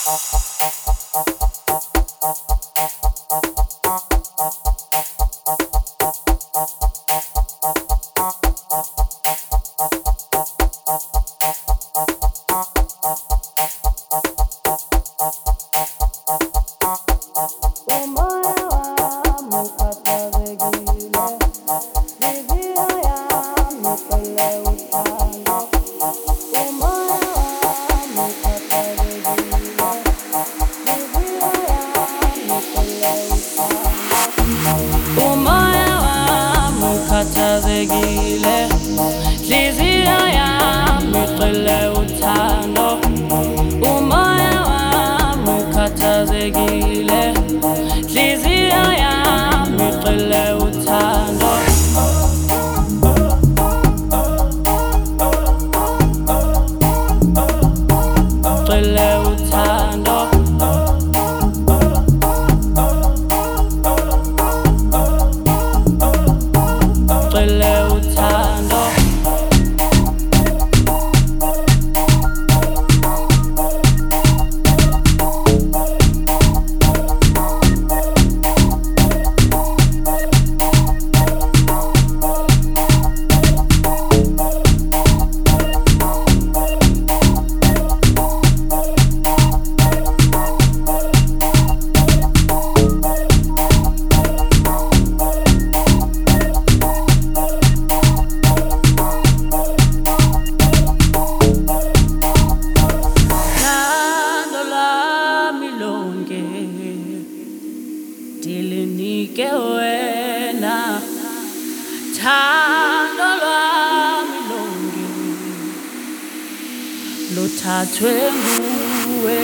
Khathazekile Hliziyo yami igcwele uthando Umoya wami ukhathazekile Hliziyo yami igcwele uthando Igcwele uthando Igcwele uthando Dilinike wena thando lwami lonke luthathwe nguwe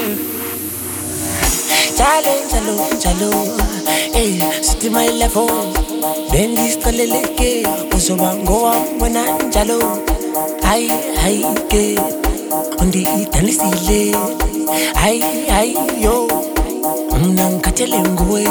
Njalo sitima 11 bengisicaleleke uzoba ngowami wena njalo hayi ke undidanisile hayi yo mina ngikhathele nguwe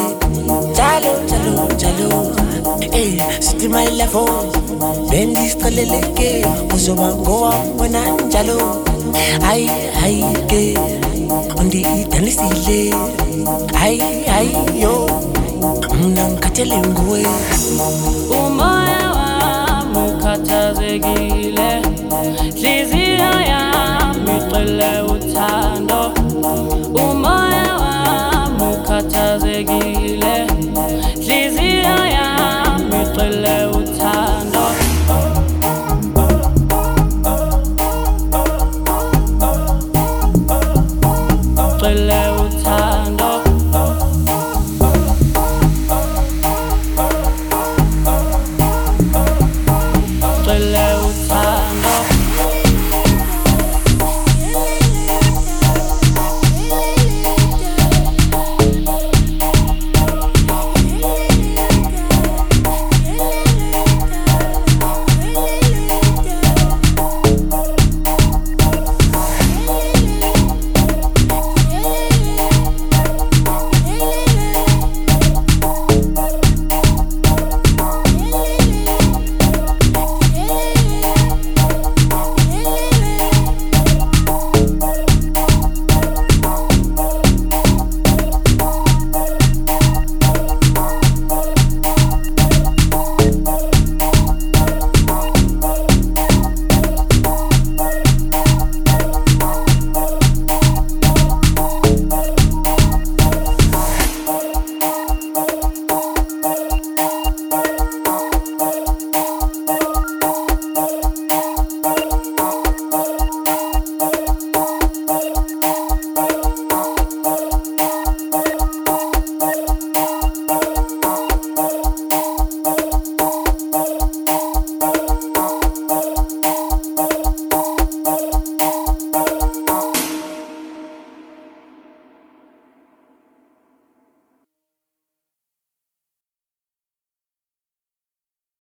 njalo sitima 11 bengisicaleleke uzoba ngowami wena njalo hayi ke undidanisile hayi yo mina ngikhathele nguwe Umoya wami ukhathazekile Hliziyo yami igcwele uthando Umoya wami ukhathazekile Hliziyo yami igcwele uthando Igcwele